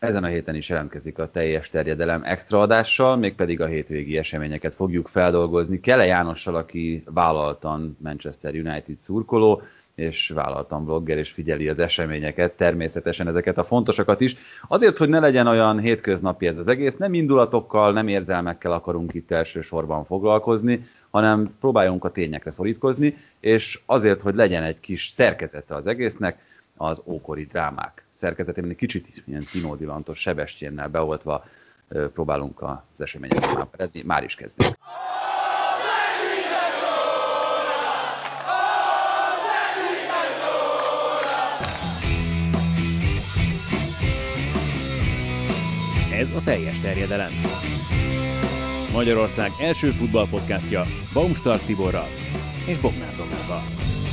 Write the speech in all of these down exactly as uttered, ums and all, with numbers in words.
Ezen a héten is jelentkezik a teljes terjedelem extra adással, mégpedig a hétvégi eseményeket fogjuk feldolgozni Kele Jánossal, aki vállaltan Manchester United szurkoló, és vállaltan blogger, és figyeli az eseményeket, természetesen ezeket a fontosakat is. Azért, hogy ne legyen olyan hétköznapi ez az egész, nem indulatokkal, nem érzelmekkel akarunk itt elsősorban foglalkozni, hanem próbáljunk a tényekre szorítkozni, és azért, hogy legyen egy kis szerkezete az egésznek, az ókori drámák szerkezetében egy kicsit ilyen tinódilantos Sebestyénnel beoltva próbálunk az eseményeket már peredni. Már is kezdjük. Ez a teljes terjedelem. Magyarország első futballpodcastja Baumstark Tiborral és Bognár Domával.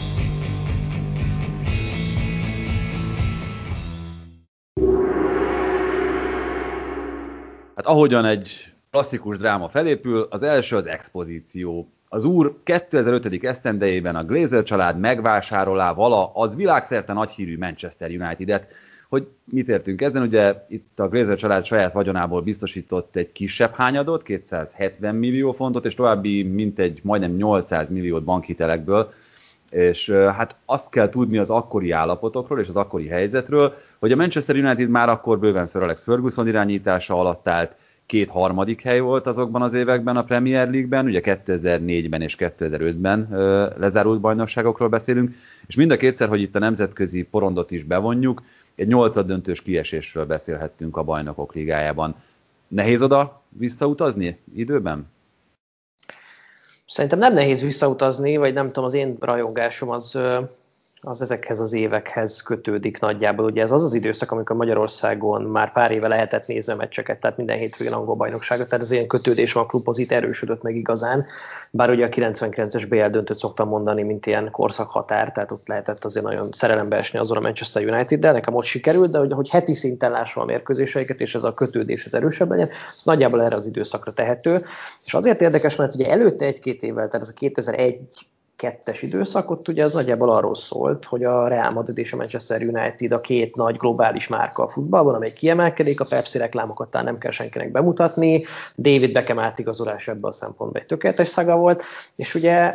Hát ahogyan egy klasszikus dráma felépül, az első az expozíció. Az úr kétezer-öt. esztendejében a Glazer család megvásárolá vala az világszerte nagyhírű Manchester United-et. Hogy mit értünk ezen? Ugye itt a Glazer család saját vagyonából biztosított egy kisebb hányadot, kétszázhetven millió fontot, és további mintegy majdnem nyolcszáz milliót bankhitelekből. És hát azt kell tudni az akkori állapotokról és az akkori helyzetről, hogy a Manchester United már akkor bőven Sir Alex Ferguson irányítása alatt állt, két harmadik hely volt azokban az években a Premier League-ben, ugye kétezer-négyben és kétezer-ötben lezárult bajnokságokról beszélünk, és mind a kétszer, hogy itt a nemzetközi porondot is bevonjuk, egy nyolcaddöntős kiesésről beszélhettünk a Bajnokok Ligájában. Nehéz oda visszautazni időben? Szerintem nem nehéz visszautazni, vagy nem tudom, az én rajongásom az, az ezekhez az évekhez kötődik nagyjából. Ugye ez az az időszak, amikor Magyarországon már pár éve lehetett nézni a meccseket, tehát minden hétvégén angol bajnokságot, tehát az ilyen kötődés van a klubhoz, itt erősödött meg igazán. Bár ugye a kilencvenkilences bé el döntőt szoktam mondani, mint ilyen korszakhatár, tehát ott lehetett azért nagyon szerelembe esni azon a Manchester United-del, nekem ott sikerült, de hogy, hogy heti szinten lássam a mérkőzéseiket, és ez a kötődés az erősebb legyen, az nagyjából erre az időszakra tehető. És azért érdekes, mert ugye előtte egy-két évvel, tehát ez a kétezer-egy kettes időszakot, ugye az nagyjából arról szólt, hogy a Real Madrid és a Manchester United a két nagy globális márka a futballban, amely kiemelkedik, a Pepsi reklámokat talán nem kell senkinek bemutatni, David Beckham átigazolása ebből a szempontból egy tökéletes szaga volt, és ugye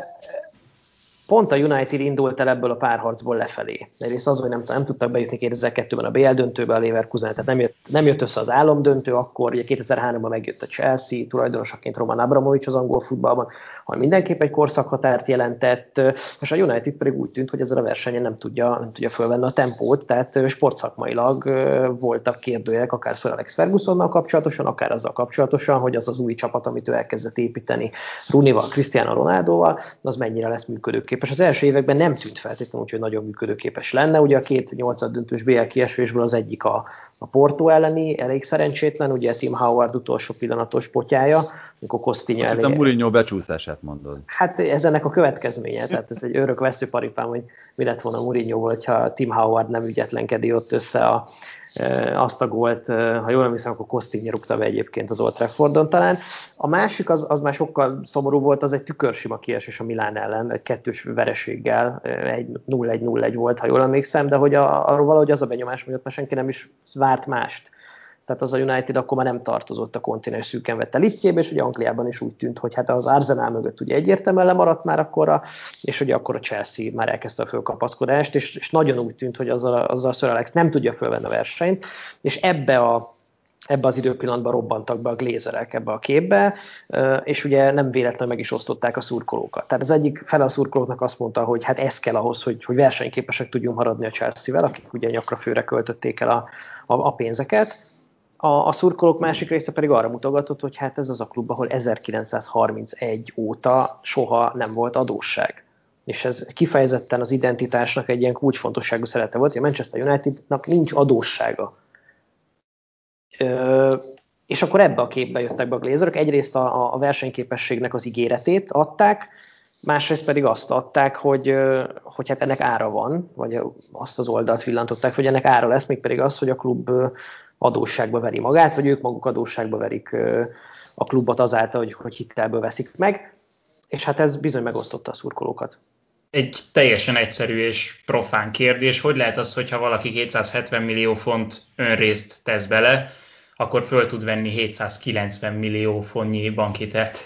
pont a United indult el ebből a párharcból lefelé. Egyrészt az, hogy nem, nem tudtak bejutni kétezer-kettőben a bé el döntőbe a Leverkusen, tehát nem jött, nem jött össze az álomdöntő, akkor ugye kétezer-háromban megjött a Chelsea, tulajdonosaként Roman Abramovich az angol futballban, ami mindenképp egy korszakhatárt jelentett, és a United pedig úgy tűnt, hogy ezzel a versenyen nem tudja, nem tudja fölvenni a tempót, tehát sportszakmailag voltak kérdőjelek, akár Sir Alex Fergusonnal kapcsolatosan, akár azzal kapcsolatosan, hogy az az új csapat, amit ő elkezdett építeni Rooneyval, Cristiano Ronaldoval, az mennyire lesz működőképes. Az első években nem tűnt feltétlenül úgy, hogy nagyon működőképes lenne. Ugye a két nyolcaddöntős bé el kiesésből az egyik a, a Porto elleni, elég szerencsétlen, ugye Tim Howard utolsó pillanatos potyája, amikor Costinha elég... A Mourinho becsúszását mondod. Hát ez ennek a következménye, tehát ez egy örök veszőparipám, hogy mi lett volna Mourinho, hogyha Tim Howard nem ügyetlengedi ott össze a azt a gólt, ha jól emlékszem, akkor Costinha rúgta be egyébként az Old Traffordon talán. A másik az, az már sokkal szomorú volt, az egy tükörsima kiesés a Milán ellen, egy kettős vereséggel, egy nulla egy nulla egy volt, ha jól emlékszem, de hogy a, arról valahogy az a benyomás, hogy ott már senki nem is várt mást. Tehát az a United akkor már nem tartozott a kontinens szűken vette litjébe, és ugye Angliában is úgy tűnt, hogy hát az Arsenal mögött ugye egyértelműen lemaradt már akkora, és ugye akkor a Chelsea már elkezdte a fölkapaszkodást, és, és nagyon úgy tűnt, hogy azzal, azzal Sir Alex nem tudja fölvenni a versenyt, és ebbe a ebbe az időpillanatban robbantak be a Glazerek ebbe a képbe, és ugye nem véletlenül meg is osztották a szurkolókat. Tehát az egyik fele a szurkolóknak azt mondta, hogy hát ez kell ahhoz, hogy, hogy versenyképesek tudjunk maradni a Chelsea-vel, akik ugye nyakra főre költötték el a, a, a pénzeket. A, a szurkolók másik része pedig arra mutogatott, hogy hát ez az a klub, ahol ezerkilencszázharmincegy óta soha nem volt adósság. És ez kifejezetten az identitásnak egy ilyen kulcsfontosságú szerete volt, hogy a Manchester Unitednak nincs adóssága. Ö, és akkor ebbe a képbe jöttek be a Glazerök. Egyrészt a, a versenyképességnek az ígéretét adták, másrészt pedig azt adták, hogy, hogy hát ennek ára van, vagy azt az oldalt villantották, hogy ennek ára lesz, mégpedig az, hogy a klub adósságba veri magát, vagy ők maguk adósságba verik a klubot azáltal, hogy, hogy hitelből veszik meg, és hát ez bizony megosztotta a szurkolókat. Egy teljesen egyszerű és profán kérdés, hogy lehet az, hogyha valaki kétszázhetven millió font önrészt tesz bele, akkor föl tud venni hétszázkilencven millió fontnyi bankhitelt?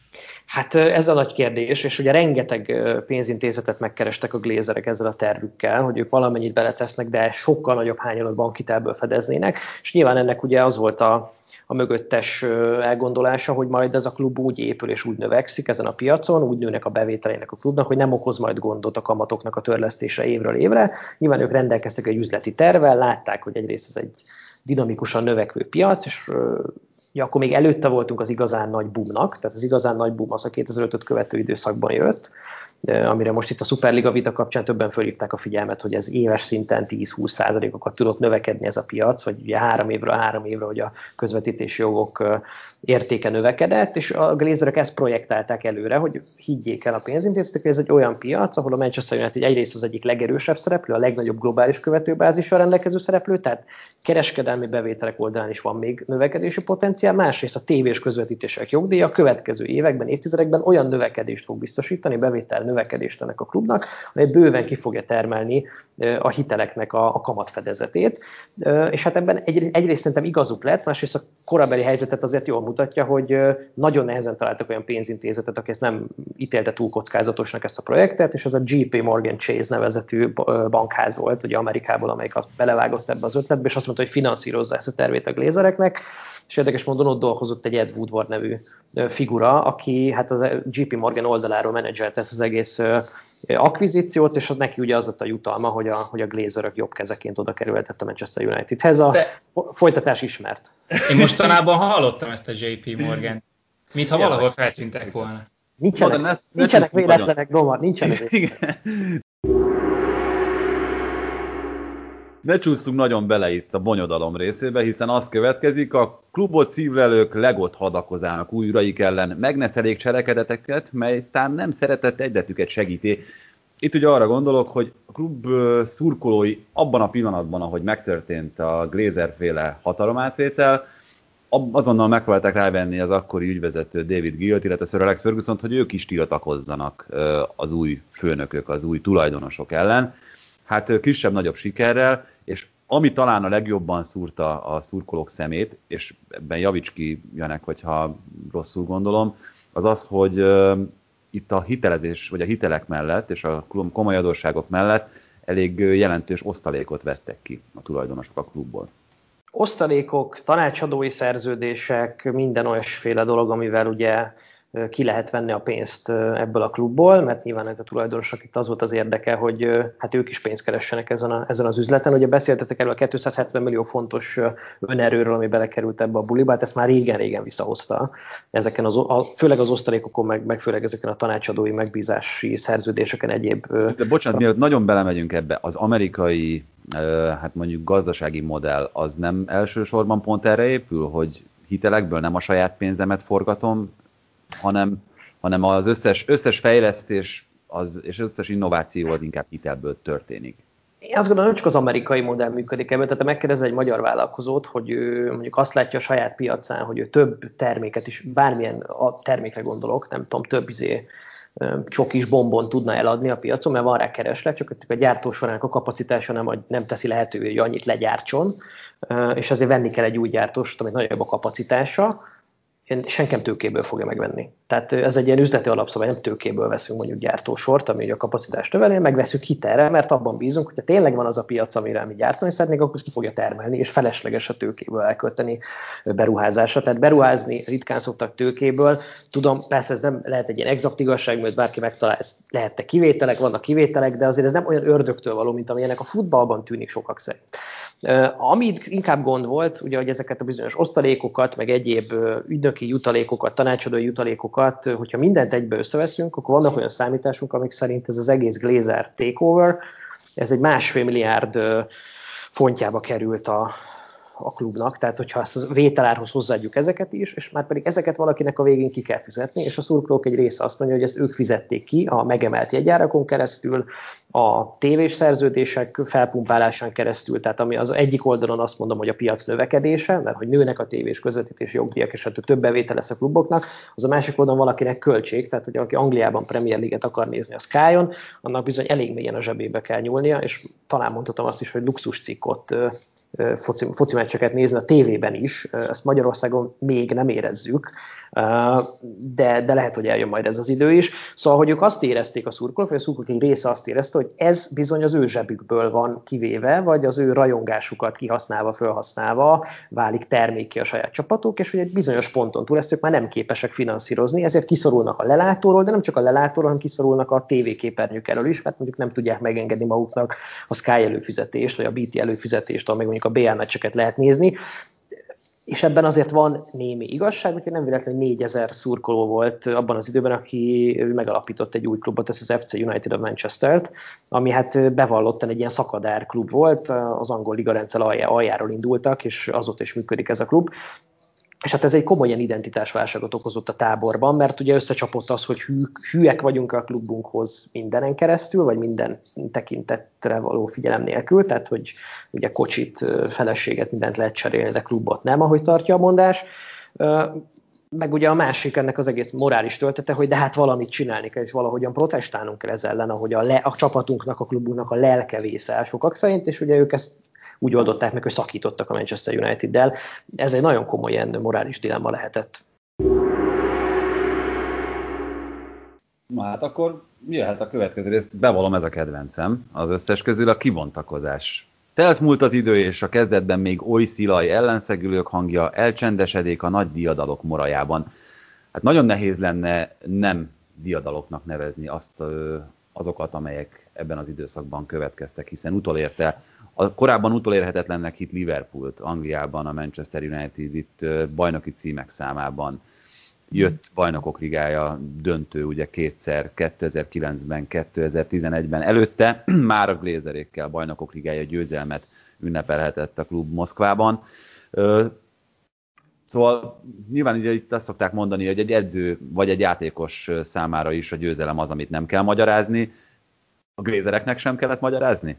Hát ez a nagy kérdés, és ugye rengeteg pénzintézetet megkerestek a Glazerek ezzel a tervükkel, hogy ők valamennyit beletesznek, de sokkal nagyobb hányadot bankhitelből fedeznének, és nyilván ennek ugye az volt a, a mögöttes elgondolása, hogy majd ez a klub úgy épül és úgy növekszik ezen a piacon, úgy nőnek a bevételeinek a klubnak, hogy nem okoz majd gondot a kamatoknak a törlesztése évről évre. Nyilván ők rendelkeztek egy üzleti tervvel, látták, hogy egyrészt ez egy dinamikusan növekvő piac, és ja, akkor még előtte voltunk az igazán nagy boomnak, tehát az igazán nagy boom az a kétezer-ötöt követő időszakban jött, amire most itt a Szuperliga vita kapcsán többen fölhívták a figyelmet, hogy ez éves szinten tíz-húsz százalékokat tudott növekedni ez a piac, vagy ugye három évről három évre, hogy a közvetítési jogok értéke növekedett, és a Glazerek ezt projektálták előre, hogy higgyék el a pénzintézetek, hogy ez egy olyan piac, ahol a Manchester United egyrészt az egyik legerősebb szereplő, a legnagyobb globális követőbázissal rendelkező szereplő, tehát kereskedelmi bevételek oldalán is van még növekedési potenciál, másrészt a tévés közvetítések jogdíja a következő években, évtizedekben olyan növekedést fog biztosítani, bevétel növekedést ennek a klubnak, amely bőven ki fogja termelni a hiteleknek a, a kamatfedezetét. És hát ebben egy, egyrészt szerintem igazuk lett, másrészt a korabeli helyzetet azért jól mutatja, hogy nagyon nehezen találtak olyan pénzintézetet, aki ezt nem ítélte túl kockázatosnak ezt a projektet, és ez a J P Morgan Chase nevezetű bankház volt, ugye Amerikából, amelyik belevágott ebbe az ötletbe, és azt mondta, hogy finanszírozza ezt a tervét a Glazereknek, és érdekes módon ott dolgozott egy Ed Woodward nevű figura, aki hát az J P Morgan oldaláról menedzselte ezt az egész akvizíciót, és az neki ugye az lett a jutalma, hogy a, hogy a Glazerök jobb kezeként oda kerültett a Manchester Unitedhez. A De... folytatás ismert. Én mostanában hallottam ezt a J P Morgan, mintha ja, valahol feltűntek volna. Nincsenek, ne, nincsenek véletlenek, Domar, nincsenek véletlenek. Ne csúsztunk nagyon bele itt a bonyodalom részébe, hiszen az következik, a klubot szívlelők legot hadakozának új uraik ellen, megneszelék cselekedeteket, mely tán nem szeretett egyetüket segíti. Itt ugye arra gondolok, hogy a klub szurkolói abban a pillanatban, ahogy megtörtént a Glazer-féle hatalomátvétel, azonnal megpróbálták rávenni az akkori ügyvezető David Gilt, illetve Sir Alex Fergusont, hogy ők is tiltakozzanak az új főnökök, az új tulajdonosok ellen. Hát kisebb-nagyobb sikerrel, és ami talán a legjobban szúrta a szurkolók szemét, és ebben javíts ki, Janek, hogyha rosszul gondolom, az az, hogy uh, itt a hitelezés, vagy a hitelek mellett, és a komoly adósságok mellett elég jelentős osztalékot vettek ki a tulajdonosok a klubból. Osztalékok, tanácsadói szerződések, minden olyasféle dolog, amivel ugye ki lehet venni a pénzt ebből a klubból, mert nyilván ez a tulajdonosok itt az volt az érdeke, hogy hát ők is pénzt keressenek ezen, a, ezen az üzleten. Ugye beszéltetek erről a kétszázhetven millió fontos önerőről, ami belekerült ebbe a buliba, hát ezt már régen-régen visszahozta. Ezeken az, a, főleg az osztalékokon, meg, meg főleg ezeken a tanácsadói megbízási szerződéseken egyéb. De bocsánat, mielőtt nagyon belemegyünk ebbe, az amerikai hát mondjuk gazdasági modell az nem elsősorban pont erre épül, hogy hitelekből nem a saját pénzemet forgatom, hanem, hanem az összes, összes fejlesztés az, és összes innováció az inkább hitelből történik. Én azt gondolom, hogy csak az amerikai modell működik ebben. Tehát megkérdezel egy magyar vállalkozót, hogy ő mondjuk azt látja a saját piacán, hogy ő több terméket is, bármilyen a termékre gondolok, nem tudom, több izé, csokis bombon tudna eladni a piacon, mert van rá kereslet, csak a gyártó során a kapacitása nem, nem teszi lehetővé, hogy annyit legyártson, és azért venni kell egy új gyártóst, amit nagyobb a kapacitása, senki nem tőkéből fogja megvenni. Tehát ez egy ilyen üzleti alapszabály, nem tőkéből veszünk mondjuk gyártósort, ami a kapacitást növeli, megveszünk hitelre, mert abban bízunk, hogyha tényleg van az a piac, amire mi gyártani szeretnénk, akkor ezt ki fogja termelni, és felesleges a tőkéből elkölteni beruházásra. Tehát beruházni ritkán szoktak tőkéből. Tudom, persze ez nem lehet egy ilyen exakt igazság, mert bárki megtalál, ez lehetne kivételek, vannak kivételek, de azért ez nem olyan ördögtől való, mint amilyenek a futballban tűnik sokak szerint. Uh, ami inkább gond volt, ugye, hogy ezeket a bizonyos osztalékokat, meg egyéb uh, ügynöki jutalékokat, tanácsadói jutalékokat, uh, hogyha mindent egybe összeveszünk, akkor vannak olyan számításunk, amik szerint ez az egész Glazer takeover, ez egy másfél milliárd uh, fontjába került a, a klubnak, tehát hogyha ezt a vételárhoz hozzáadjuk ezeket is, és már pedig ezeket valakinek a végén ki kell fizetni, és a szurkolók egy része azt mondja, hogy ezt ők fizették ki a megemelt jegyárakon keresztül, a tévés szerződések felpumpálásán keresztül, tehát ami az egyik oldalon azt mondom, hogy a piac növekedése, mert hogy nőnek a tévés közvetítési jogdíjak, és hát több bevétel lesz a kluboknak, az a másik oldalon valakinek költség, tehát hogy aki Angliában Premier League-et akar nézni a Sky-on, annak bizony elég mélyen a zsebébe kell nyúlnia, és talán mondhatom azt is, hogy luxuscikkot, foci, foci meccseket nézni a tévében is, ezt Magyarországon még nem érezzük, de, de lehet, hogy eljön majd ez az idő is. Szóval, hogy ők azt érezték a szurkolók, vagy a szurkolók egy része azt érezte, hogy ez bizony az ő zsebükből van kivéve, vagy az ő rajongásukat kihasználva, felhasználva válik termékké a saját csapatok, és hogy egy bizonyos ponton túl ezt ők már nem képesek finanszírozni, ezért kiszorulnak a lelátóról, de nem csak a lelátóról, hanem kiszorulnak a tévéképernyők elől is, mert mondjuk nem tudják megengedni maguknak a Sky előfizetést, vagy a bé té előfizetést, ahol meg mondjuk a bé el meccseket lehet nézni. És ebben azért van némi igazság, úgyhogy nem véletlenül négyezer szurkoló volt abban az időben, aki megalapított egy új klubot, ez az ef cé United of Manchester-t, ami hát bevallottan egy ilyen szakadár klub volt, az angol ligarendszer aljáról indultak, és azóta is működik ez a klub. És hát ez egy komoly ilyen identitásválságot okozott a táborban, mert ugye összecsapott az, hogy hű, hűek vagyunk a klubunkhoz mindenen keresztül, vagy minden tekintetre való figyelem nélkül, tehát hogy ugye kocsit, feleséget, mindent lehet cserélni, de klubot nem, ahogy tartja a mondás. Meg ugye a másik ennek az egész morális töltete, hogy de hát valamit csinálni kell, és valahogyan protestálnunk kell ez ellen, ahogy a, le, a csapatunknak, a klubunknak a lelke vészel sokak szerint, és ugye ők ezt úgy oldották meg, hogy szakítottak a Manchester United-del. Ez egy nagyon komoly ilyen morális dilemma lehetett. Na hát akkor jöhet a következő rész. Bevallom, ez a kedvencem az összes közül, a kibontakozás. Telt múlt az idő, és a kezdetben még oly szilaj ellenszegülők hangja elcsendesedék a nagy diadalok morajában. Hát nagyon nehéz lenne nem diadaloknak nevezni azt, azokat, amelyek ebben az időszakban következtek, hiszen utolérte, a korábban utolérhetetlennek hit Liverpoolt Angliában, a Manchester United itt bajnoki címek számában. Jött bajnokok ligája döntő ugye kétszer, kétezer-kilencben, kétezer-tizenegyben. Előtte már a Glazerékkel bajnokok ligája győzelmet ünnepelhetett a klub Moszkvában. Szóval nyilván ugye itt azt szokták mondani, hogy egy edző vagy egy játékos számára is a győzelem az, amit nem kell magyarázni. A Glazereknek sem kellett magyarázni?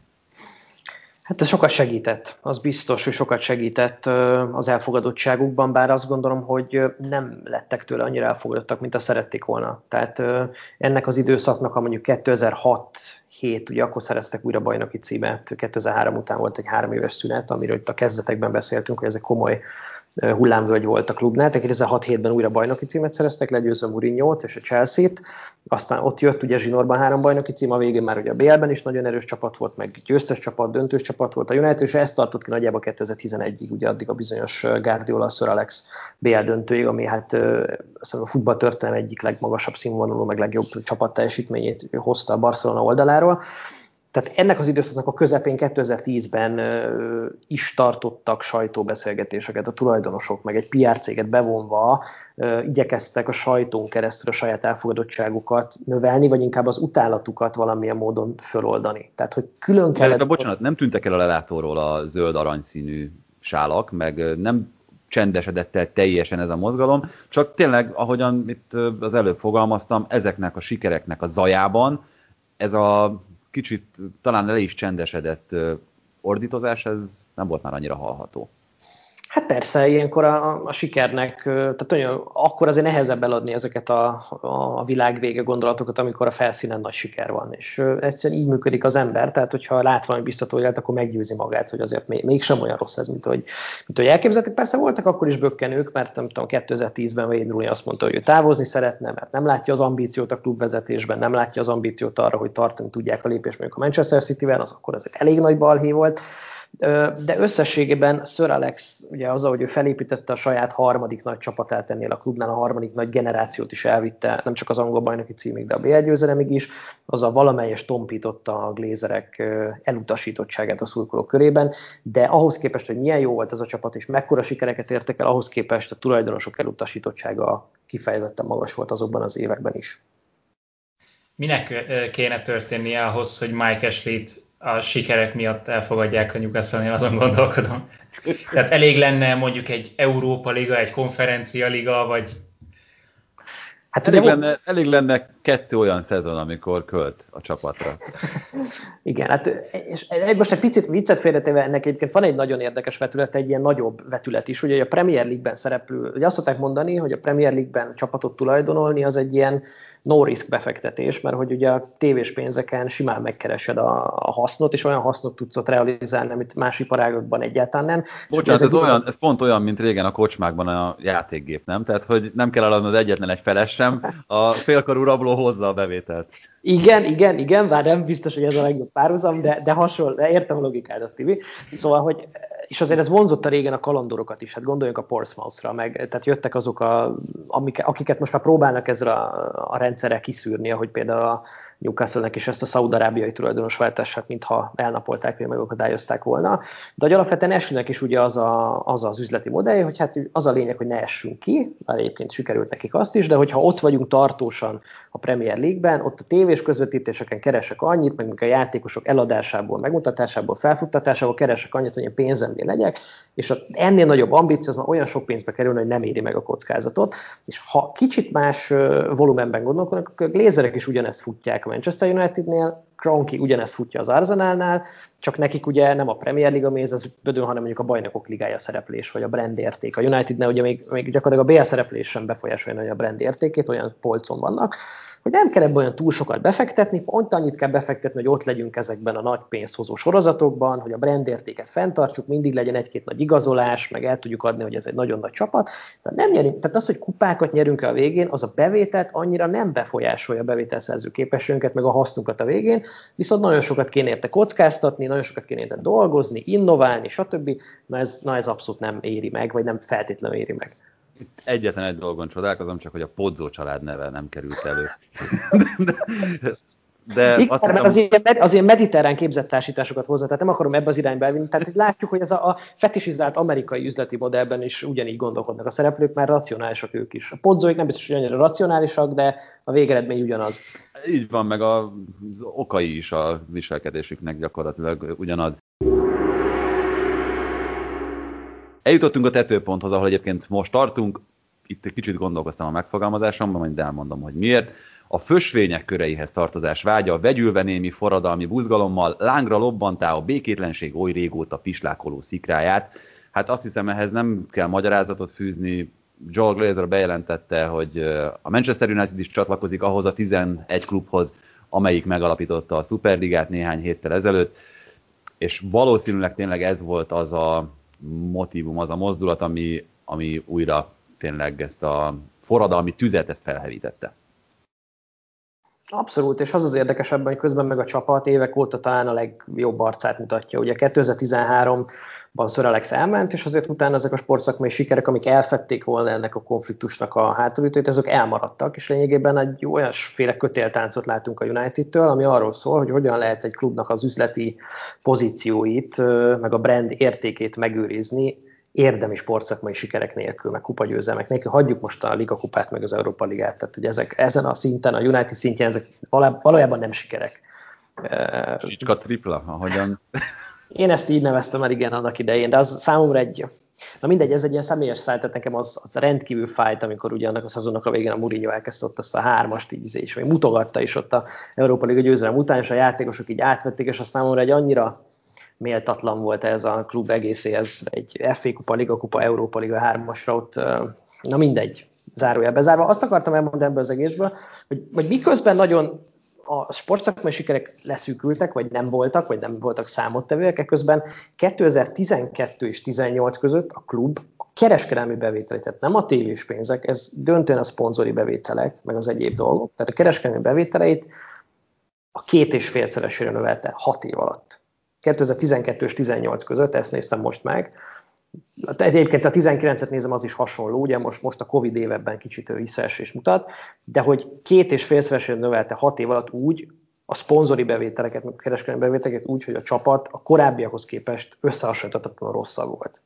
Hát ez sokat segített, az biztos, hogy sokat segített az elfogadottságukban, bár azt gondolom, hogy nem lettek tőle annyira elfogadottak, mint azt szerették volna. Tehát ennek az időszaknak, ha mondjuk kétezer-hat hét, ugye akkor szereztek újra bajnoki címet, kétezer-három után volt egy három éves szünet, amiről itt a kezdetekben beszéltünk, hogy ez egy komoly hullámvölgy volt a klubnál, tehát kétezer-hat hétben újra bajnoki címet szereztek, legyőzve Mourinho-t és a Chelsea-t, aztán ott jött ugye zsinórban három bajnoki cím, a végén már ugye a bé el-ben is nagyon erős csapat volt, meg győztes csapat, döntős csapat volt a United, és ezt tartott ki nagyjából kétezer-tizenegyig, ugye addig a bizonyos Guardiola, Sir Alex bé el döntőig, ami hát a futballtörténelem egyik legmagasabb színvonalú, meg legjobb csapatteljesítményét hozta a Barcelona oldaláról. Tehát ennek az időszaknak a közepén kétezer-tízben uh, is tartottak sajtóbeszélgetéseket a tulajdonosok, meg egy pé er céget bevonva uh, igyekeztek a sajtón keresztül a saját elfogadottságukat növelni, vagy inkább az utálatukat valamilyen módon föloldani. Tehát, hogy külön kellett... De, bocsánat, nem tűntek el a lelátóról a zöld-aranyszínű sálak, meg nem csendesedett el teljesen ez a mozgalom, csak tényleg, ahogyan itt az előbb fogalmaztam, ezeknek a sikereknek a zajában ez a kicsit talán le is csendesedett ordítozás, ez nem volt már annyira hallható. Hát persze, ilyenkor a, a sikernek, tehát olyan, akkor azért nehezebb eladni ezeket a, a világ vége gondolatokat, amikor a felszínen nagy siker van. És egyszerűen így működik az ember, tehát hogyha lát valami biztató élet, akkor meggyőzi magát, hogy azért még, mégsem olyan rossz ez, mint hogy, mint hogy elképzelték. Persze voltak akkor is bökkenők, mert nem tudom, kétezer-tízben Wayne Rooney azt mondta, hogy ő távozni szeretne, mert nem látja az ambíciót a klubvezetésben, nem látja az ambíciót arra, hogy tartani tudják a lépést mondjuk a Manchester Cityvel, az akkor ez egy elég nagy balhé volt. De összességében Sir Alex, ugye az, ahogy ő felépítette a saját harmadik nagy csapatát ennél a klubnál, a harmadik nagy generációt is elvitte, nem csak az angol bajnoki címig, de a bé el győzelemig is, az a valamelyes tompította a Glazerek elutasítottságát a szurkolók körében, de ahhoz képest, hogy milyen jó volt ez a csapat, és mekkora sikereket értek el, ahhoz képest a tulajdonosok elutasítottsága kifejezetten magas volt azokban az években is. Minek kéne történnie ahhoz, hogy Mike Ashley-t a sikerek miatt elfogadják a Newcastle-nél, azon gondolkodom. Tehát elég lenne mondjuk egy Európa Liga, egy Konferencia Liga, vagy... Hát elég, lenne, elég lenne kettő olyan szezon, amikor költ a csapatra. Igen, hát és most egy picit viccet félretéve, ennek egyébként van egy nagyon érdekes vetület, egy ilyen nagyobb vetület is, ugye a Premier League-ben szereplő, ugye azt szokták mondani, hogy a Premier League-ben csapatot tulajdonolni az egy ilyen no-risk befektetés, mert hogy ugye a tévés pénzeken simán megkeresed a, a hasznot, és olyan hasznot tudsz ott realizálni, amit más iparágokban egyáltalán nem. Bocsánat, ez, ez, olyan, ez pont olyan, mint régen a kocsmákban a játékgép, nem? Tehát, hogy nem kell eladnod egyetlen egy feles sem, a félkarú rabló hozza a bevételt. Igen, igen, igen, bár nem biztos, hogy ez a legjobb párhuzam, de, de hasonló, de értem a logikádat, Tibi. Szóval, hogy, és azért ez vonzotta régen a kalandorokat is, hát gondoljunk a Portsmouthra, meg, tehát jöttek azok, a, amik, akiket most már próbálnak ezzel a, a rendszerrel kiszűrni, ahogy például a Newcastle-nek is ezt a szaúd-arábiai tulajdonos váltását, mintha elnapolták, vagy megakadályozták volna. De hogy alapvetően Ashleynek is ugye az, a, az az üzleti modell, hogy hát az a lényeg, hogy ne essünk ki, bár egyébként sikerült nekik azt is, de hogyha ott vagyunk tartósan a Premier League-ben, ott a tévés közvetítéseken keresek annyit, meg a játékosok eladásából, megmutatásából, felfuttatásából keresek annyit, hogy én pénzemnél legyek, és ennél nagyobb ambíció az már olyan sok pénzbe kerül, hogy nem éri meg a kockázatot. És ha kicsit más volumenben gondolkodnak, akkor a Glazerek is ugyanezt futják a Manchester Unitednél, Kroenke ugyanezt futja az Arsenalnál, csak nekik ugye nem a Premier League a méz az bödön, hanem mondjuk a Bajnokok Ligája szereplés, vagy a brand érték. A Unitednél ugye még, még gyakorlatilag a bé el szereplés sem befolyásolja a brand értékét, olyan polcon vannak, hogy nem kell ebben olyan túl sokat befektetni, pont annyit kell befektetni, hogy ott legyünk ezekben a nagy pénzhozó sorozatokban, hogy a brand értéket fenntartsuk, mindig legyen egy-két nagy igazolás, meg el tudjuk adni, hogy ez egy nagyon nagy csapat. Tehát nem nyerünk, tehát az, hogy kupákat nyerünk a végén, az a bevételt annyira nem befolyásolja a bevételszerző képességünket, meg a hasznunkat a végén, viszont nagyon sokat kéne érte kockáztatni, nagyon sokat kéne érte dolgozni, innoválni, stb. Na ez, na ez abszolút nem éri meg, vagy nem feltétlenül éri meg. Itt egyetlen egy dolgon csodálkozom, csak hogy a Podzó család neve nem került elő. de, de Igen, azt mert hiszem, az, ilyen, az ilyen mediterrán képzettársításokat hozzá, tehát nem akarom ebbe az irányba elvinni. Tehát hogy látjuk, hogy ez a, a fetisizált amerikai üzleti modellben is ugyanígy gondolkodnak a szereplők, mert racionálisak ők is. A Podzóik nem biztos, hogy annyira racionálisak, de a végeredmény ugyanaz. Így van, meg az okai is a viselkedésüknek gyakorlatilag ugyanaz. Eljutottunk a tetőponthoz, ahol egyébként most tartunk. Itt egy kicsit gondolkoztam a megfogalmazásomban, majd elmondom, hogy miért. A fösvények köreihez tartozás vágya, vegyülve némi forradalmi buzgalommal, lángra lobbantá a békétlenség oly régóta pislákoló szikráját. Hát azt hiszem, ehhez nem kell magyarázatot fűzni. Joel Glazer bejelentette, hogy a Manchester United is csatlakozik ahhoz a tizenegy klubhoz, amelyik megalapította a Superligát néhány héttel ezelőtt, és valószínűleg tényleg ez volt az a motívum, az a mozdulat, ami, ami újra tényleg ezt a forradalmi tüzet ezt felhevítette. Abszolút, és az az érdekesebb, hogy közben meg a csapat évek óta talán a legjobb arcát mutatja. Ugye kétezer-tizenháromban Sir Alex elment, és azért utána ezek a sportszakmai sikerek, amik elfedték volna ennek a konfliktusnak a hátulütőt, ezek elmaradtak, és lényegében egy olyasféle kötéltáncot látunk a United-től, ami arról szól, hogy hogyan lehet egy klubnak az üzleti pozícióit, meg a brand értékét megőrizni, érdemi sportszakmai sikerek nélkül, meg kupagyőzelmek nélkül. Hagyjuk most a Liga kupát, meg az Európa Ligát. Tehát, hogy ezek, ezen a szinten, a United szintjén ezek valójában nem sikerek. Csicska tripla, ahogyan... Én ezt így neveztem el, igen, annak idején, de az számomra egy... Na mindegy, ez egy ilyen személyes száll, tehát nekem az, az rendkívül fájt, amikor ugye annak a szezonnak a végén a Mourinho elkezdte ott azt a hármast így, és még mutogatta is ott a Európa Liga győzelem után, és a játékosok így átvették, és az számomra egy annyira méltatlan volt ez a klub egészéhez, egy ef á kupa, Liga kupa, Európa Liga hármasra ott, na mindegy, zárójel bezárva. Azt akartam elmondani ebből az egészből, hogy, hogy miközben nagyon a sportszakmai sikerek leszűkültek, vagy nem voltak, vagy nem voltak számottevőek, ekközben kétezer-tizenkettő és tizennyolc között a klub a kereskedelmi bevételét, tehát nem a tévés pénzek, ez döntően a szponzori bevételek, meg az egyéb dolgok, tehát a kereskedelmi bevételeit a két és félszeresére növelte hat év alatt. kétezer-tizenkettő és tizennyolc között, ezt néztem most meg. Egyébként a tizenkilencet nézem, az is hasonló, ugye most, most a Covid években kicsit visszaesés mutat, de hogy két és félszeresére növelte hat év alatt úgy a szponzori bevételeket, meg a kereskedelmi bevételeket úgy, hogy a csapat a korábbiakhoz képest összehasonlíthatatlanul rosszabb volt.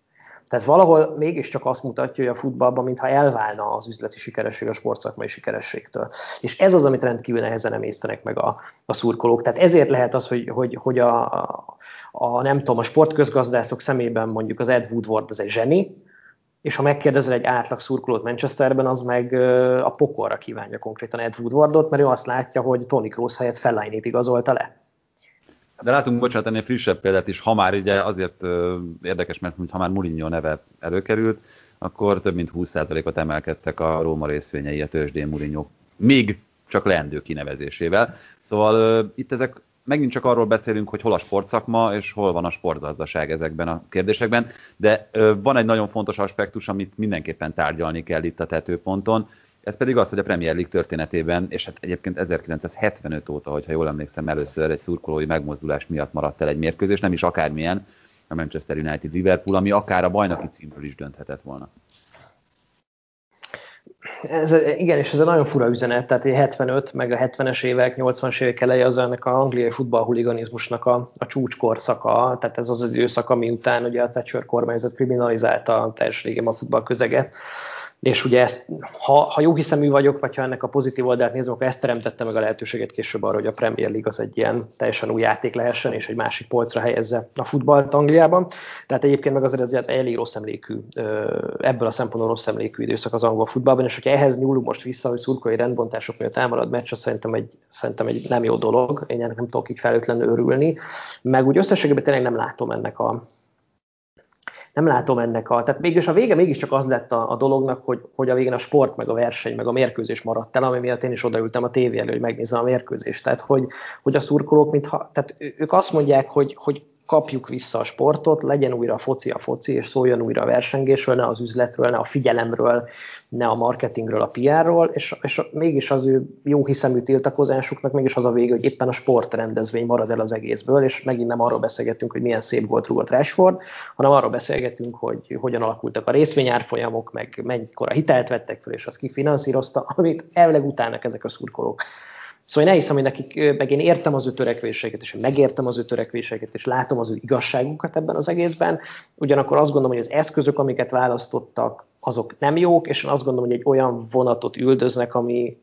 Tehát valahol mégiscsak azt mutatja, hogy a futballban mintha elválna az üzleti sikeresség a sportszakmai sikerességtől. És ez az, amit rendkívül nehezen emésztenek meg a, a szurkolók. Tehát ezért lehet az, hogy, hogy, hogy a, a, a, nem tudom, a sportközgazdászok szemében mondjuk az Ed Woodward az egy zseni, és ha megkérdezel egy átlag szurkolót Manchesterben, az meg a pokolra kívánja konkrétan Ed Woodwardot, mert ő azt látja, hogy Toni Kroos helyett Fellainit igazolta le. De látunk, bocsánat, ennél frissebb példát is, ha már ugye azért ö, érdekes, mert ha már Mourinho neve előkerült, akkor több mint húsz százalékot emelkedtek a Róma részvényei a tőzsdén Mourinho, még csak leendő kinevezésével. Szóval ö, itt ezek megint csak arról beszélünk, hogy hol a sportszakma, és hol van a sportgazdaság ezekben a kérdésekben, de ö, van egy nagyon fontos aspektus, amit mindenképpen tárgyalni kell itt a tetőponton, ez pedig az, hogy a Premier League történetében, és hát egyébként ezerkilencszázhetvenöt óta, hogyha jól emlékszem, először egy szurkolói megmozdulás miatt maradt el egy mérkőzés, nem is akármilyen, a Manchester United Liverpool, ami akár a bajnoki címről is dönthetett volna. Ez, igen, és ez egy nagyon fura üzenet, tehát hetvenöt, meg a hetvenes évek, nyolcvanas évek eleje az ennek a angliai futballhuliganizmusnak a, a csúcskorszaka, tehát ez az az időszak, ami után ugye a Thatcher kormányzat kriminalizálta teljes régen a futballközeget. És ugye ezt, ha, ha jó hiszemű vagyok, vagy ha ennek a pozitív oldalt nézem, akkor ezt teremtette meg a lehetőséget később arra, hogy a Premier League az egy ilyen teljesen új játék lehessen, és egy másik polcra helyezze a futballt Angliában. Tehát egyébként meg azért ez elég rossz emlékű, ebből a szempontból rossz emlékű időszak az angol futballban, és hogyha ehhez nyúlunk most vissza, hogy szurkolói rendbontások miatt elmarad meccs, az szerintem egy, szerintem egy nem jó dolog, én ennek nem tudok így felőtlenül örülni, meg úgy összességében tényleg nem látom ennek a Nem látom ennek a... Tehát mégis a vége mégiscsak az lett a, a dolognak, hogy, hogy a végén a sport, meg a verseny, meg a mérkőzés maradt el, ami miatt én is odaültem a tévé elő, hogy megnézem a mérkőzést. Tehát, hogy, hogy a szurkolók, mintha... Tehát ők azt mondják, hogy, hogy kapjuk vissza a sportot, legyen újra a foci a foci, és szóljon újra a versengésről, ne az üzletről, ne a figyelemről, ne a marketingről, a pé er-ról, és, és mégis az ő jó hiszemű tiltakozásuknak mégis az a vége, hogy éppen a sportrendezvény marad el az egészből, és megint nem arról beszélgetünk, hogy milyen szép volt rúgott Rashford, hanem arról beszélgetünk, hogy hogyan alakultak a részvényárfolyamok, meg mennyikora hitelt vettek fel, és azt kifinanszírozta, amit elvileg utálnak ezek a szurkolók. Szóval én elhiszem, hogy nekik, meg én értem az ő törekvéseiket, és megértem az ő törekvéseiket, és látom az ő igazságukat ebben az egészben. Ugyanakkor azt gondolom, hogy az eszközök, amiket választottak, azok nem jók, és én azt gondolom, hogy egy olyan vonatot üldöznek, ami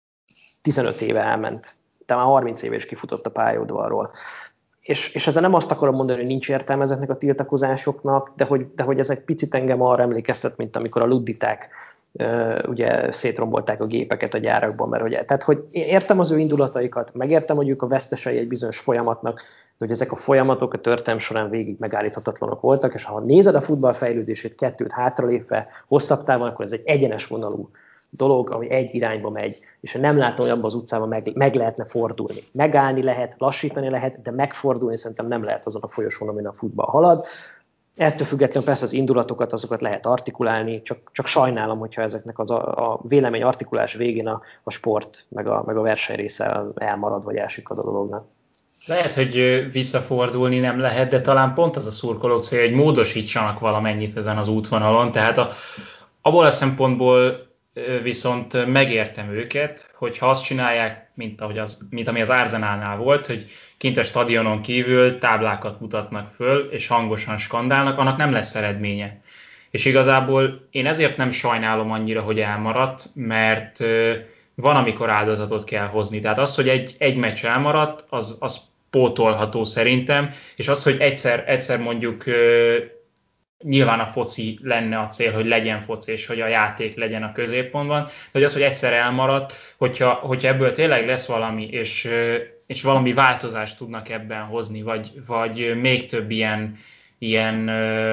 tizenöt éve elment. De már harminc éve is kifutott a pályaudvarról. És, és ezzel nem azt akarom mondani, hogy nincs értelme ezeknek a tiltakozásoknak, de hogy, de hogy ez egy picit engem arra emlékeztet, mint amikor a ludditák Uh, ugye szétrombolták a gépeket a gyárakban, mert ugye, tehát hogy értem az ő indulataikat, megértem, hogy ők a vesztesei egy bizonyos folyamatnak, de hogy ezek a folyamatok a történelem során végig megállíthatatlanok voltak, és ha nézed a futball fejlődését kettőt hátralépve, hosszabb távon, akkor ez egy egyenes vonalú dolog, ami egy irányba megy, és nem látom, hogy abban az utcában meg, meg lehetne fordulni. Megállni lehet, lassítani lehet, de megfordulni szerintem nem lehet azon a folyosón, amin a futball halad. Ettől függetlenül persze az indulatokat, azokat lehet artikulálni, csak, csak sajnálom, hogyha ezeknek az a, a vélemény artikulás végén a, a sport, meg a, meg a verseny része elmarad, vagy elsikad a dolognak. Lehet, hogy visszafordulni nem lehet, de talán pont az a szurkolók célja, hogy módosítsanak valamennyit ezen az útvonalon. Tehát a, abból a szempontból viszont megértem őket, hogyha azt csinálják, mint, ahogy az, mint ami az Arsenalnál volt, hogy kint a stadionon kívül táblákat mutatnak föl, és hangosan skandálnak, annak nem lesz eredménye. És igazából én ezért nem sajnálom annyira, hogy elmaradt, mert van, amikor áldozatot kell hozni. Tehát az, hogy egy, egy meccs elmaradt, az, az pótolható szerintem, és az, hogy egyszer, egyszer mondjuk nyilván a foci lenne a cél, hogy legyen foci, és hogy a játék legyen a középpontban, de hogy az, hogy egyszer elmaradt, hogyha, hogyha ebből tényleg lesz valami, és, és valami változást tudnak ebben hozni, vagy, vagy még több ilyen, ilyen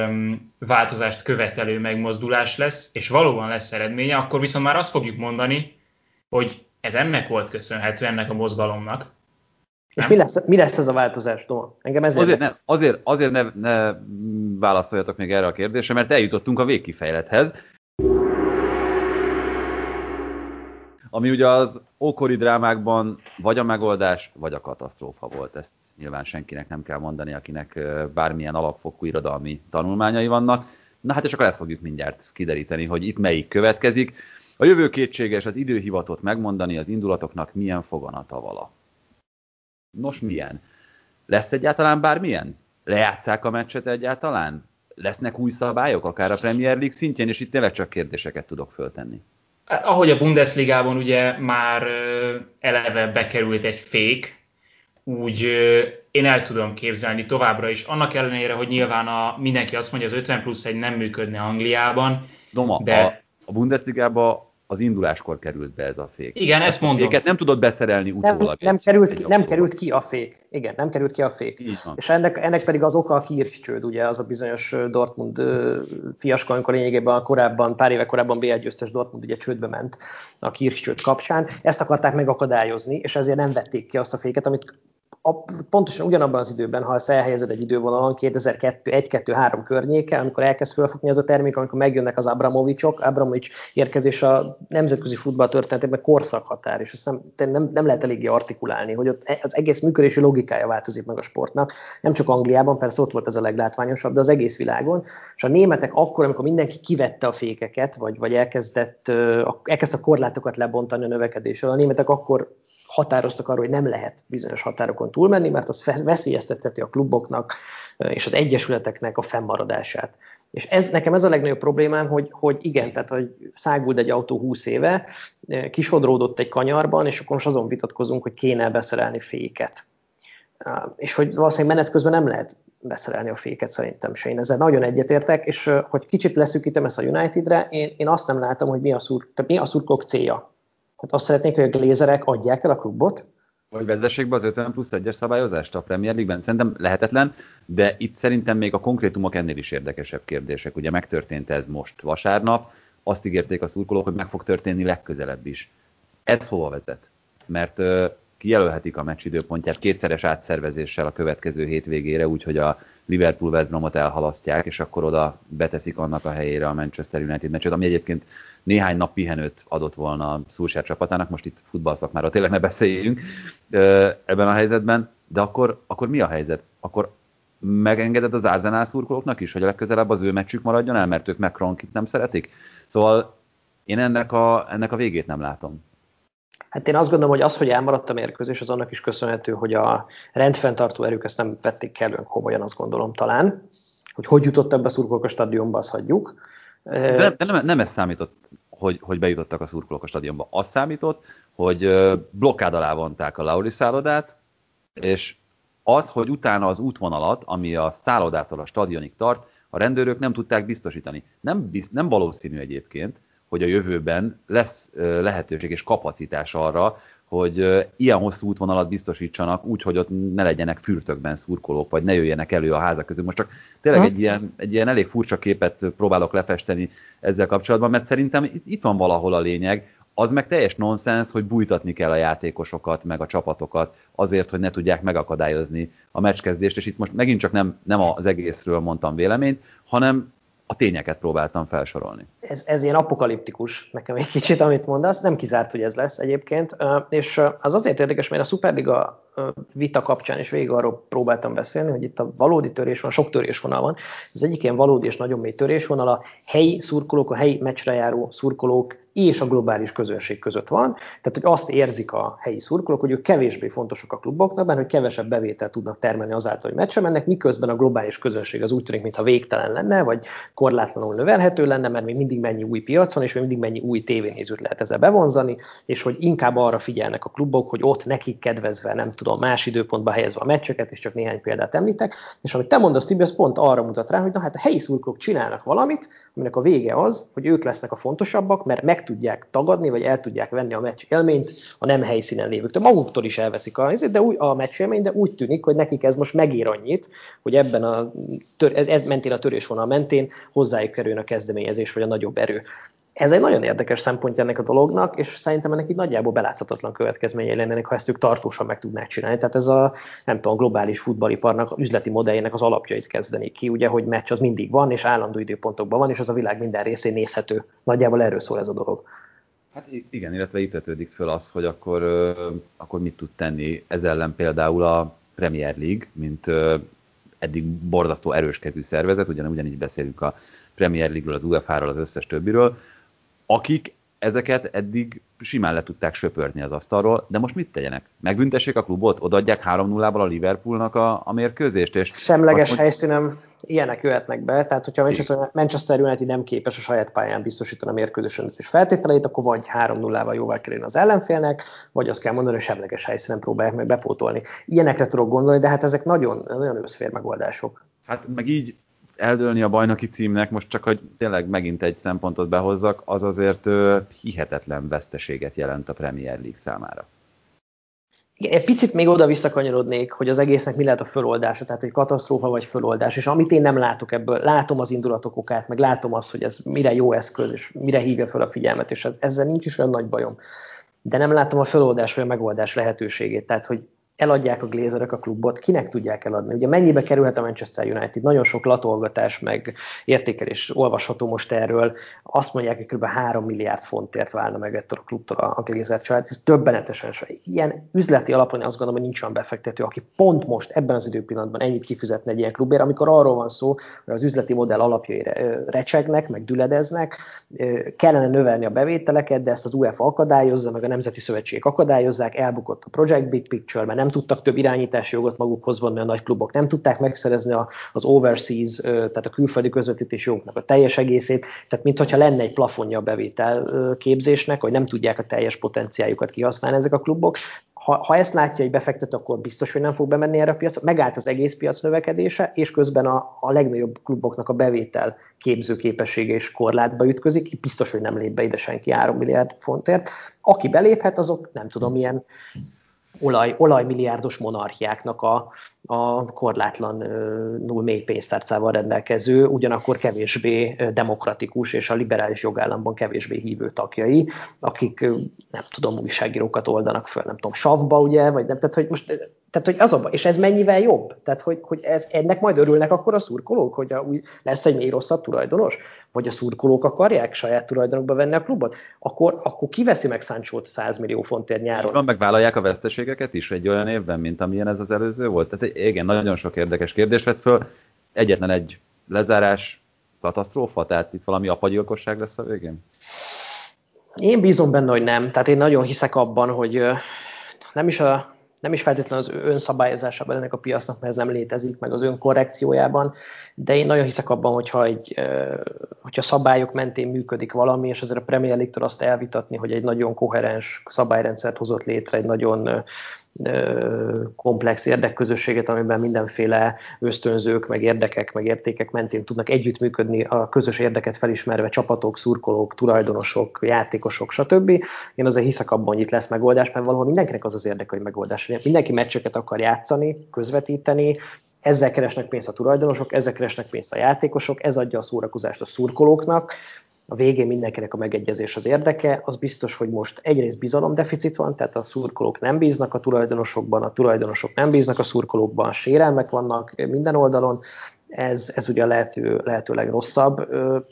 változást követelő megmozdulás lesz, és valóban lesz eredménye, akkor viszont már azt fogjuk mondani, hogy ez ennek volt köszönhető, ennek a mozgalomnak. És mi lesz, mi lesz ez a változás, Toma? Engem ezért azért ne, azért, azért ne, ne válaszoljatok még erre a kérdésre, mert eljutottunk a végkifejlethez. Ami ugye az ókori drámákban vagy a megoldás, vagy a katasztrófa volt. Ezt nyilván senkinek nem kell mondani, akinek bármilyen alapfokú irodalmi tanulmányai vannak. Na hát és akkor ezt fogjuk mindjárt kideríteni, hogy itt melyik következik. A jövő kétséges, az idő hivatott megmondani, az indulatoknak milyen foganata vala. Nos, milyen? Lesz egyáltalán bármilyen? Lejátsszák a meccset egyáltalán? lesznek új szabályok, akár a Premier League szintjén, és itt tényleg csak kérdéseket tudok föltenni. Ahogy a Bundesligában ugye már eleve bekerült egy fék, úgy én el tudom képzelni továbbra is. Annak ellenére, hogy nyilván a, mindenki azt mondja, az ötven plusz egy nem működne Angliában. Doma, de... a, a Bundesligában az induláskor került be ez a fék. Igen, ezt mondom. Féket nem tudod beszerelni utólag. Nem, nem, egy, került, egy ki, nem került ki a fék. Igen, nem került ki a fék. És ennek, ennek pedig az oka a Kirchcsőd, ugye az a bizonyos Dortmund fiasko, amikor lényegében korábban, pár éve korábban bé el győztes Dortmund ugye csődbe ment a Kirchcsőd kapcsán. Ezt akarták megakadályozni, és ezért nem vették ki azt a féket, amit a, pontosan ugyanabban az időben, ha ezt elhelyezed egy idővonalon, kétezer-egy kettő három környéke, amikor elkezd felfogni az a termék, amikor megjönnek az Abramovicsok, Abramovics érkezés a nemzetközi futball történetében korszakhatár, és azt nem, nem, nem lehet eléggé artikulálni, hogy ott az egész működési logikája változik meg a sportnak, nem csak Angliában, persze ott volt ez a leglátványosabb, de az egész világon, és a németek akkor, amikor mindenki kivette a fékeket, vagy, vagy elkezdett, elkezdte a korlátokat lebontani a növekedésről, a németek akkor határoztak arról, hogy nem lehet bizonyos határokon túlmenni, mert az veszélyezteteti a kluboknak és az egyesületeknek a fennmaradását. És ez, nekem ez a legnagyobb problémám, hogy, hogy igen, tehát hogy száguld egy autó húsz éve, kisodródott egy kanyarban, és akkor most azon vitatkozunk, hogy kéne beszerelni féket. És hogy valószínűleg menet közben nem lehet beszerelni a féket, szerintem se. Én ezzel nagyon egyetértek, és hogy kicsit leszűkítem ezt a Unitedre, én, én azt nem látom, hogy mi a, szur, tehát mi a szurkolók célja. Tehát azt szeretnék, hogy a Glazerek adják el a klubot. Vagy vezessék be az ötven plusz egyes szabályozást a Premier League-ben. Szerintem lehetetlen, de itt szerintem még a konkrétumok ennél is érdekesebb kérdések. Ugye megtörtént ez most vasárnap, azt ígérték a szurkolók, hogy meg fog történni legközelebb is. Ez hova vezet? Mert uh, kijelölhetik a meccs időpontját kétszeres átszervezéssel a következő hétvégére, úgyhogy a Liverpool-West Bromot elhalasztják, és akkor oda beteszik annak a helyére a Manchester United meccset, ami egyébként néhány nap pihenőt adott volna a Solskjaer csapatának, most itt futballszakmáról tényleg ne beszéljünk ebben a helyzetben, de akkor, akkor mi a helyzet? Akkor megengeded az Arsenal szurkolóknak is, hogy a legközelebb az ő meccsük maradjon el, mert ők Macronkit nem szeretik? Szóval én ennek a, ennek a végét nem látom. Hát én azt gondolom, hogy az, hogy elmaradt a mérkőzés, az annak is köszönhető, hogy a rendfenntartó erők ezt nem vették kellően komolyan, azt gondolom talán. Hogy hogy jutottak be a szurkolók a stadionba, azt hagyjuk. De, de nem, nem ez számított, hogy, hogy bejutottak a szurkolók a stadionba. Az számított, hogy blokkád alá vonták a Lauri szállodát, és az, hogy utána az útvonalat, ami a szállodától a stadionig tart, a rendőrök nem tudták biztosítani. Nem, biz, nem valószínű egyébként, hogy a jövőben lesz lehetőség és kapacitás arra, hogy ilyen hosszú útvonalat biztosítsanak úgy, hogy ott ne legyenek fürtökben szurkolók, vagy ne jöjjenek elő a házak közül. Most csak tényleg egy ilyen, egy ilyen elég furcsa képet próbálok lefesteni ezzel kapcsolatban, mert szerintem itt van valahol a lényeg. Az meg teljes nonsens, hogy bújtatni kell a játékosokat, meg a csapatokat azért, hogy ne tudják megakadályozni a meccskezdést, és itt most megint csak nem, nem az egészről mondtam véleményt, hanem a tényeket próbáltam felsorolni. Ez, ez ilyen apokaliptikus nekem egy kicsit, amit mondasz, nem kizárt, hogy ez lesz egyébként, és az azért érdekes, mert a Superliga vita kapcsán is végig arról próbáltam beszélni, hogy itt a valódi törésvonal, sok törésvonal van, az egyik ilyen valódi és nagyon mély törésvonal a helyi szurkolók, a helyi meccsre járó szurkolók és a globális közönség között van. Tehát, hogy azt érzik a helyi szurkolók, hogy ők kevésbé fontosak a kluboknak, mert hogy kevesebb bevételt tudnak termelni azáltal, hogy meccse mennek, miközben a globális közönség az úgy tűnik, mintha végtelen lenne, vagy korlátlanul növelhető lenne, mert még mindig mennyi új piac van, és még mindig mennyi új tévénézőt lehet ezzel bevonzani, és hogy inkább arra figyelnek a klubok, hogy ott nekik kedvezve, nem tudom, más időpontba helyezve a meccseket, és csak néhány példát említek. És amit te mondasz, Tibi, az pont arra mutat rá, hogy na hát a helyi szurkolók csinálnak valamit, aminek a vége az, hogy ők lesznek a fontosabbak, mert meg tudják tagadni, vagy el tudják venni a meccs élményt a nem helyszínen lévőktől. Maguktól is elveszik a, de úgy, a meccs élményt, de úgy tűnik, hogy nekik ez most megér annyit, hogy ebben a tör, ez, ez mentén a törésvonal mentén hozzájuk kerül a kezdeményezés, vagy a nagyobb erő. Ez egy nagyon érdekes szempontja ennek a dolognak, és szerintem ennek így nagyjából beláthatatlan következményei lennének, ha ezt ők tartósan meg tudnák csinálni. Tehát ez a, nem tudom, globális futballiparnak, a üzleti modelljének az alapjait kezdeni ki, ugye, hogy meccs az mindig van, és állandó időpontokban van, és az a világ minden részén nézhető. Nagyjából erről szól ez a dolog. Hát igen, illetve itt vetődik föl az, hogy akkor, akkor mit tud tenni ez ellen például a Premier League, mint eddig borzasztó erőskezű szervezet, ugyan, ugyanígy beszélünk a Premier League-ről, az u e fá-ról, az összes többiről, akik ezeket eddig simán le tudták söpörni az asztalról, de most mit tegyenek? Megbüntessék a klubot? Odaadják három nullával a Liverpoolnak a, a mérkőzést? És semleges azt, helyszínen ilyenek jöhetnek be, tehát hogyha Manchester, Manchester United nem képes a saját pályán biztosítani a mérkőzés rendezés feltételeit, akkor vagy három nullával jóvá kell érni az ellenfélnek, vagy azt kell mondani, hogy semleges helyszínen próbálják meg bepótolni. Ilyenekre tudok gondolni, de hát ezek nagyon, nagyon őszfér megoldások. Hát meg így eldőlni a bajnoki címnek, most csak, hogy tényleg megint egy szempontot behozzak, az azért ö, hihetetlen veszteséget jelent a Premier League számára. Igen, egy picit még oda visszakanyarodnék, hogy az egésznek mi lehet a föloldása, tehát egy katasztrófa vagy föloldás, és amit én nem látok ebből, látom az indulatok okát, meg látom azt, hogy ez mire jó eszköz, és mire hívja fel a figyelmet, és ezzel nincs is olyan nagy bajom. De nem látom a föloldás vagy a megoldás lehetőségét, tehát hogy eladják a Glazerek a klubot, kinek tudják eladni? Ugye mennyibe kerülhet a Manchester United? Nagyon sok latolgatás, meg értékelés olvasható most erről. Azt mondják, hogy kb. három milliárd fontért válna meg ettől a klubtól a Glazer család. Ez döbbenetesen sok. Ilyen üzleti alapon azt gondolom, hogy nincs olyan befektető, aki pont most ebben az időpillanatban ennyit kifizetne egy ilyen klubért, amikor arról van szó, hogy az üzleti modell alapjai recsegnek, meg düledeznek, kellene növelni a bevételeket, de ezt az UEFA akadályozza, meg a nemzeti szövetségek akadályozzák, elbukott a Project Big Picture, mert nem tudtak több irányítási jogot magukhoz vonni a nagy klubok, nem tudták megszerezni az overseas, tehát a külföldi közvetítési jogoknak a teljes egészét, tehát mintha lenne egy plafonja a bevétel képzésnek, hogy nem tudják a teljes potenciáljukat kihasználni ezek a klubok. Ha, ha ezt látja egy befektető, akkor biztos, hogy nem fog bemenni erre a piacra. Megállt az egész piac növekedése, és közben a, a legnagyobb kluboknak a bevétel képző képessége és korlátba ütközik. Biztos, hogy nem lép be ide senki három milliárd fontért. Aki beléphet, azok nem tudom, milyen olaj, olajmilliárdos monarchiáknak a, a korlátlanul mély pénztárcával rendelkező, ugyanakkor kevésbé demokratikus és a liberális jogállamban kevésbé hívő tagjai, akik nem tudom, újságírókat oldanak föl, nem tudom, savba, ugye, vagy nem, tehát hogy most, tehát hogy az a, és ez mennyivel jobb? Tehát, hogy, hogy ez, ennek majd örülnek akkor a szurkolók, hogy a, új, lesz egy még rosszabb tulajdonos? Vagy a szurkolók akarják saját tulajdonokba venni a klubot? Akkor, akkor kiveszi meg Sanchót száz millió fontért nyáron? Van, megvállalják a veszteségeket is egy olyan évben, mint amilyen ez az előző volt? Tehát igen, nagyon sok érdekes kérdés vett föl. Egyetlen egy lezárás, katasztrófa? Tehát itt valami apagyilkosság lesz a végén? Én bízom benne, hogy nem. Tehát én nagyon hiszek abban, hogy nem is a nem is feltétlenül az önszabályozásában ennek a piacnak, mert ez nem létezik, meg az önkorrekciójában, de én nagyon hiszek abban, hogyha, egy, hogyha szabályok mentén működik valami, és azért a Premier League-től azt elvitatni, hogy egy nagyon koherens szabályrendszert hozott létre, egy nagyon komplex érdekközösséget, amiben mindenféle ösztönzők, meg érdekek, meg értékek mentén tudnak együttműködni a közös érdeket felismerve csapatok, szurkolók, tulajdonosok, játékosok, stb. Én azért hiszek abban, hogy itt lesz megoldás, mert valahol mindenkinek az az érdeke, hogy megoldás. Mindenki meccseket akar játszani, közvetíteni, ezzel keresnek pénzt a tulajdonosok, ezzel keresnek pénzt a játékosok, ez adja a szórakozást a szurkolóknak. A végén mindenkinek a megegyezés az érdeke, az biztos, hogy most egyrészt bizalomdeficit van, tehát a szurkolók nem bíznak a tulajdonosokban, a tulajdonosok nem bíznak a szurkolókban, sérelmek vannak minden oldalon, ez, ez ugye a lehető, lehető legrosszabb.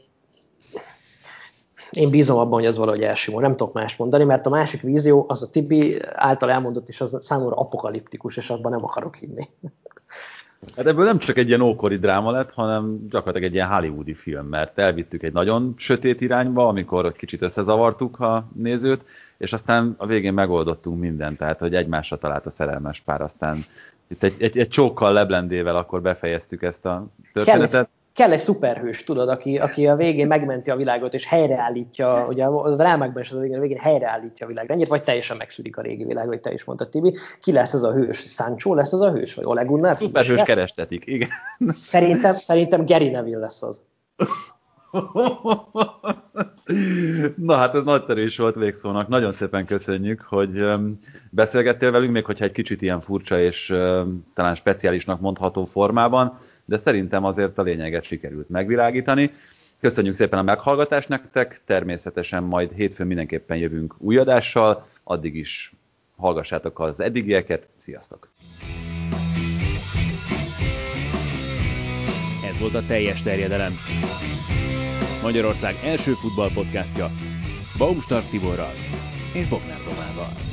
Én bízom abban, hogy ez valahogy elsimul, nem tudok más mondani, mert a másik vízió, az a Tibi által elmondott, és az számomra apokaliptikus, és abban nem akarok hinni. Hát ebből nem csak egy ilyen ókori dráma lett, hanem gyakorlatilag egy ilyen hollywoodi film, mert elvittük egy nagyon sötét irányba, amikor kicsit összezavartuk a nézőt, és aztán a végén megoldottunk mindent, tehát hogy egymásra talált a szerelmes pár, aztán itt egy, egy, egy csókkal leblendével akkor befejeztük ezt a történetet. Kell, kell egy szuperhős, tudod, aki, aki a végén megmenti a világot, és helyreállítja, ugye a drámákban is az a végén, a végén helyreállítja a világrendjét, vagy teljesen megszűnik a régi világ, hogy te is mondtad, Tibi. Ki lesz ez a hős? Sancho lesz az a hős? Vagy Ole Gunnar? Szuperhős kerestetik, igen. Szerintem, szerintem Gary Neville lesz az. Na hát ez nagyszerű is volt végszónak. Nagyon szépen köszönjük, hogy beszélgettél velünk, még hogyha egy kicsit ilyen furcsa és talán speciálisnak mondható formában, de szerintem azért a lényeget sikerült megvilágítani. Köszönjük szépen a meghallgatást nektek, természetesen majd hétfőn mindenképpen jövünk új adással, addig is hallgassátok az eddigieket, sziasztok! Ez volt a Teljes Terjedelem, Magyarország első futballpodcastja Baumstark Tiborral és Bognár Domával.